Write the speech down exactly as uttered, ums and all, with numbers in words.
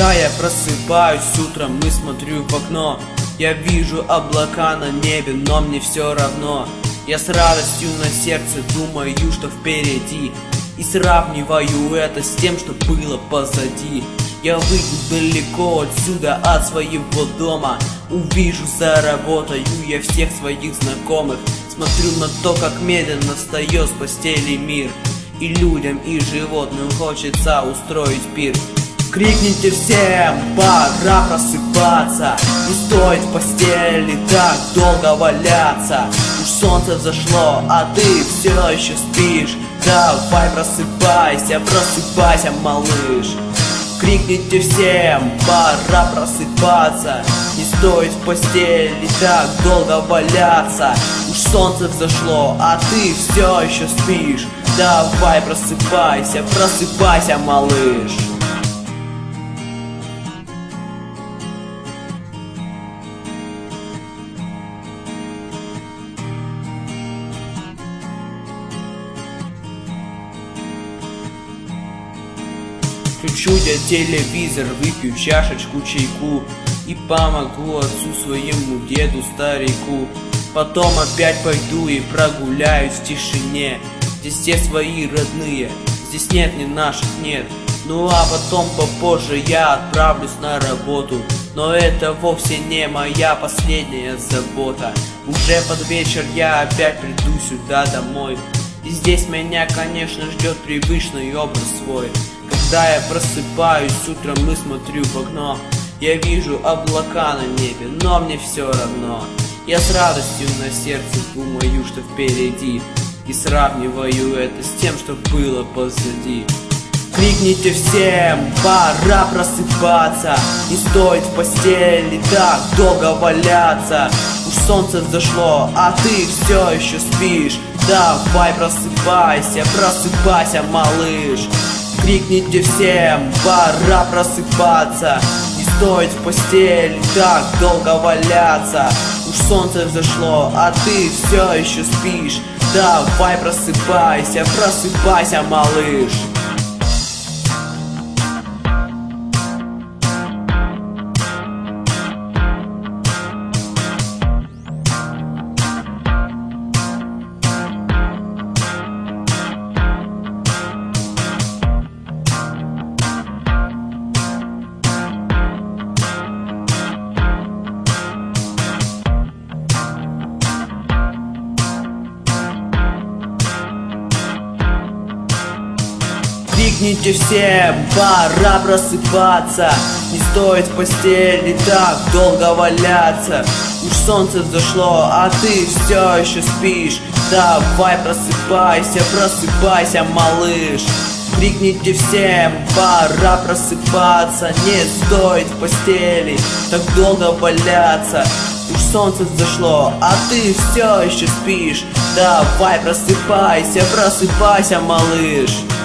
Когда я просыпаюсь утром и смотрю в окно, я вижу облака на небе, но мне все равно. Я с радостью на сердце думаю, что впереди, и сравниваю это с тем, что было позади. Я выйду далеко отсюда, от своего дома, увижу, заработаю я всех своих знакомых. Смотрю на то, как медленно встает с постели мир, и людям, и животным хочется устроить пир. Крикните всем, пора просыпаться, не стоит в постели так долго валяться. Уж солнце взошло, а ты все еще спишь. Давай просыпайся, просыпайся, малыш. Крикните всем, пора просыпаться, не стоит в постели так долго валяться. Уж солнце взошло, а ты все еще спишь. Давай просыпайся, просыпайся, малыш. Включу я телевизор, выпью чашечку чайку и помогу отцу своему деду старику. Потом опять пойду и прогуляюсь в тишине. Здесь все свои родные, здесь нет ни наших нет. Ну а потом попозже я отправлюсь на работу, но это вовсе не моя последняя забота. Уже под вечер я опять приду сюда домой, и здесь меня, конечно, ждет привычный образ свой. Когда я просыпаюсь утром и смотрю в окно, я вижу облака на небе, но мне все равно. Я с радостью на сердце думаю, что впереди, и сравниваю это с тем, что было позади. Крикните всем, пора просыпаться, не стоит в постели так долго валяться. Уж солнце взошло, а ты все еще спишь. Давай просыпайся, просыпайся, малыш. Крикните всем, пора просыпаться, не стоит в постели так долго валяться. Уж солнце взошло, а ты все еще спишь. Давай просыпайся, просыпайся, малыш. Крикните всем, пора просыпаться, не стоит в постели так долго валяться. Уж солнце взошло, а ты все еще спишь. Давай просыпайся, просыпайся, малыш. Крикните всем, пора просыпаться, не стоит в постели так долго валяться. Уж солнце взошло, а ты все еще спишь. Давай просыпайся, просыпайся, малыш.